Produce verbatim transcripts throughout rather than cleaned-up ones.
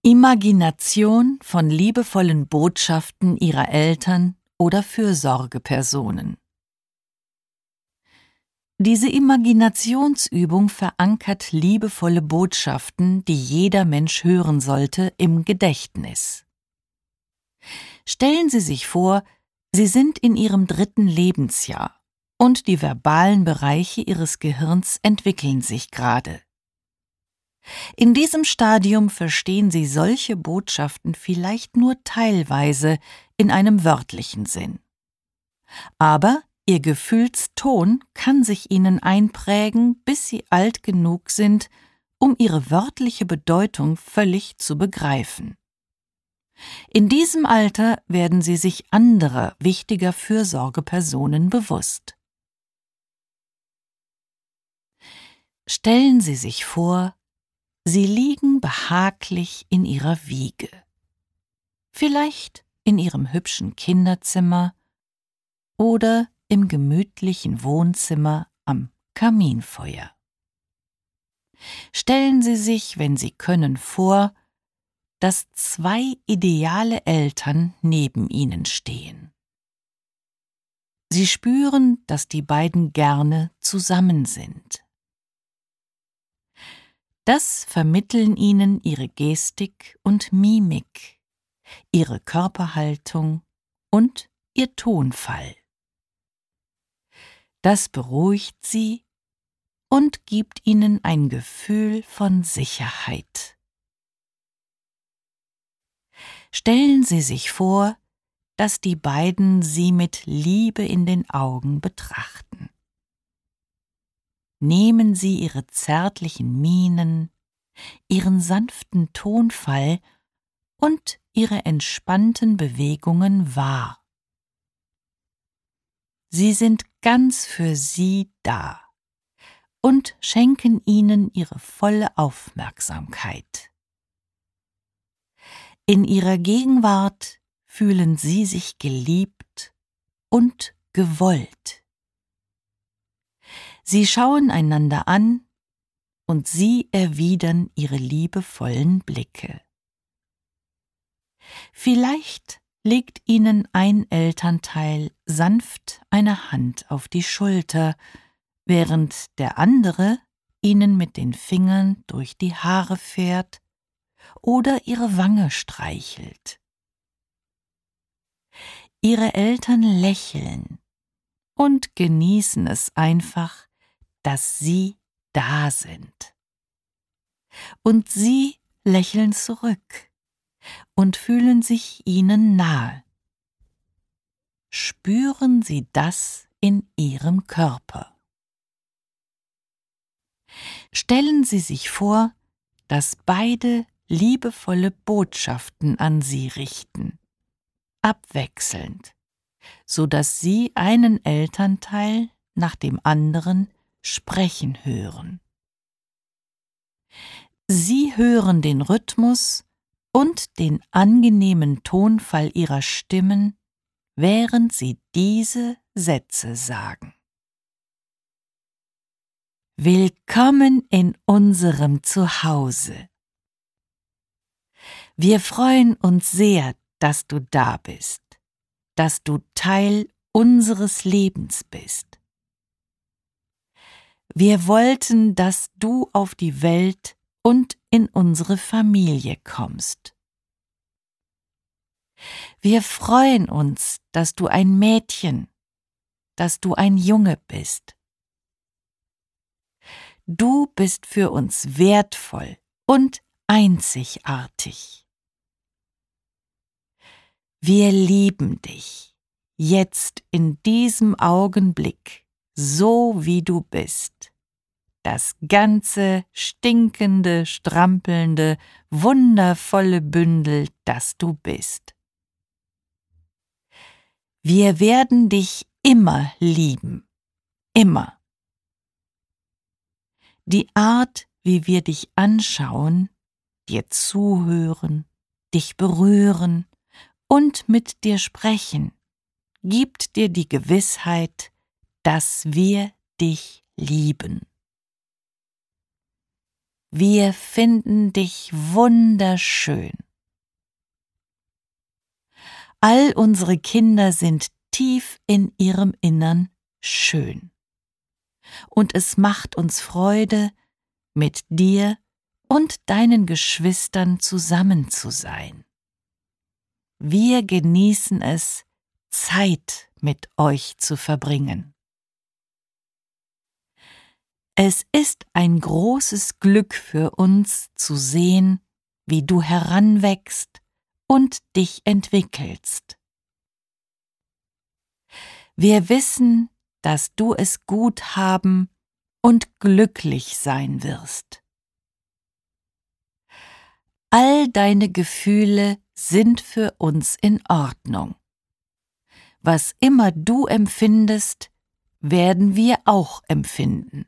Imagination von liebevollen Botschaften ihrer Eltern oder Fürsorgepersonen. Diese Imaginationsübung verankert liebevolle Botschaften, die jeder Mensch hören sollte, im Gedächtnis. Stellen Sie sich vor, Sie sind in Ihrem dritten Lebensjahr und die verbalen Bereiche Ihres Gehirns entwickeln sich gerade. In diesem Stadium verstehen Sie solche Botschaften vielleicht nur teilweise in einem wörtlichen Sinn. Aber Ihr Gefühlston kann sich Ihnen einprägen, bis Sie alt genug sind, um ihre wörtliche Bedeutung völlig zu begreifen. In diesem Alter werden Sie sich anderer wichtiger Fürsorgepersonen bewusst. Stellen Sie sich vor, Sie liegen behaglich in Ihrer Wiege, vielleicht in Ihrem hübschen Kinderzimmer oder im gemütlichen Wohnzimmer am Kaminfeuer. Stellen Sie sich, wenn Sie können, vor, dass zwei ideale Eltern neben Ihnen stehen. Sie spüren, dass die beiden gerne zusammen sind. Das vermitteln Ihnen Ihre Gestik und Mimik, Ihre Körperhaltung und Ihr Tonfall. Das beruhigt Sie und gibt Ihnen ein Gefühl von Sicherheit. Stellen Sie sich vor, dass die beiden Sie mit Liebe in den Augen betrachten. Nehmen Sie Ihre zärtlichen Mienen, Ihren sanften Tonfall und Ihre entspannten Bewegungen wahr. Sie sind ganz für Sie da und schenken Ihnen Ihre volle Aufmerksamkeit. In Ihrer Gegenwart fühlen Sie sich geliebt und gewollt. Sie schauen einander an und Sie erwidern Ihre liebevollen Blicke. Vielleicht legt Ihnen ein Elternteil sanft eine Hand auf die Schulter, während der andere Ihnen mit den Fingern durch die Haare fährt oder Ihre Wange streichelt. Ihre Eltern lächeln und genießen es einfach, dass Sie da sind. Und Sie lächeln zurück und fühlen sich Ihnen nahe. Spüren Sie das in Ihrem Körper. Stellen Sie sich vor, dass beide liebevolle Botschaften an Sie richten, abwechselnd, so dass Sie einen Elternteil nach dem anderen sprechen hören. Sie hören den Rhythmus und den angenehmen Tonfall Ihrer Stimmen, während Sie diese Sätze sagen. Willkommen in unserem Zuhause. Wir freuen uns sehr, dass du da bist, dass du Teil unseres Lebens bist. Wir wollten, dass du auf die Welt und in unsere Familie kommst. Wir freuen uns, dass du ein Mädchen, dass du ein Junge bist. Du bist für uns wertvoll und einzigartig. Wir lieben dich, jetzt in diesem Augenblick, so wie du bist. Das ganze, stinkende, strampelnde, wundervolle Bündel, das du bist. Wir werden dich immer lieben, immer. Die Art, wie wir dich anschauen, dir zuhören, dich berühren und mit dir sprechen, gibt dir die Gewissheit, dass wir dich lieben. Wir finden dich wunderschön. All unsere Kinder sind tief in ihrem Innern schön. Und es macht uns Freude, mit dir und deinen Geschwistern zusammen zu sein. Wir genießen es, Zeit mit euch zu verbringen. Es ist ein großes Glück für uns zu sehen, wie du heranwächst und dich entwickelst. Wir wissen, dass du es gut haben und glücklich sein wirst. All deine Gefühle sind für uns in Ordnung. Was immer du empfindest, werden wir auch empfinden.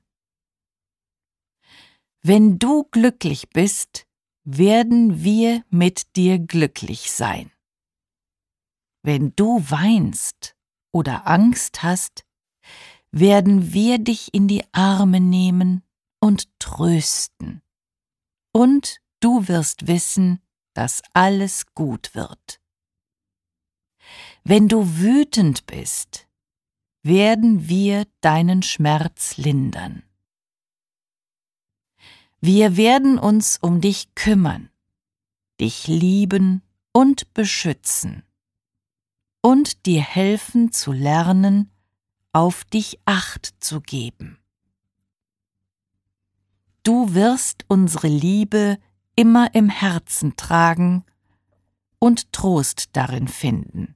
Wenn du glücklich bist, werden wir mit dir glücklich sein. Wenn du weinst oder Angst hast, werden wir dich in die Arme nehmen und trösten. Und du wirst wissen, dass alles gut wird. Wenn du wütend bist, werden wir deinen Schmerz lindern. Wir werden uns um dich kümmern, dich lieben und beschützen und dir helfen zu lernen, auf dich Acht zu geben. Du wirst unsere Liebe immer im Herzen tragen und Trost darin finden.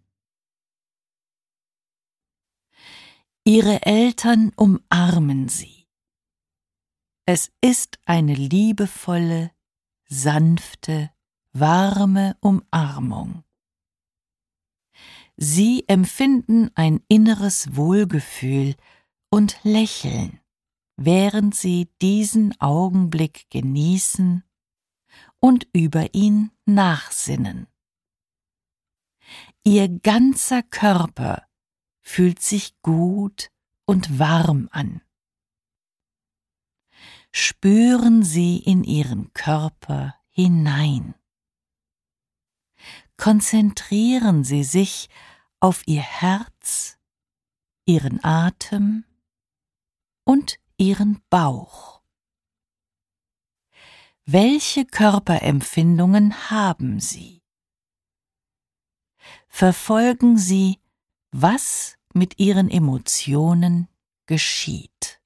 Ihre Eltern umarmen sie. Es ist eine liebevolle, sanfte, warme Umarmung. Sie empfinden ein inneres Wohlgefühl und lächeln, während sie diesen Augenblick genießen und über ihn nachsinnen. Ihr ganzer Körper fühlt sich gut und warm an. Spüren Sie in Ihren Körper hinein. Konzentrieren Sie sich auf Ihr Herz, Ihren Atem und Ihren Bauch. Welche Körperempfindungen haben Sie? Verfolgen Sie, was mit Ihren Emotionen geschieht.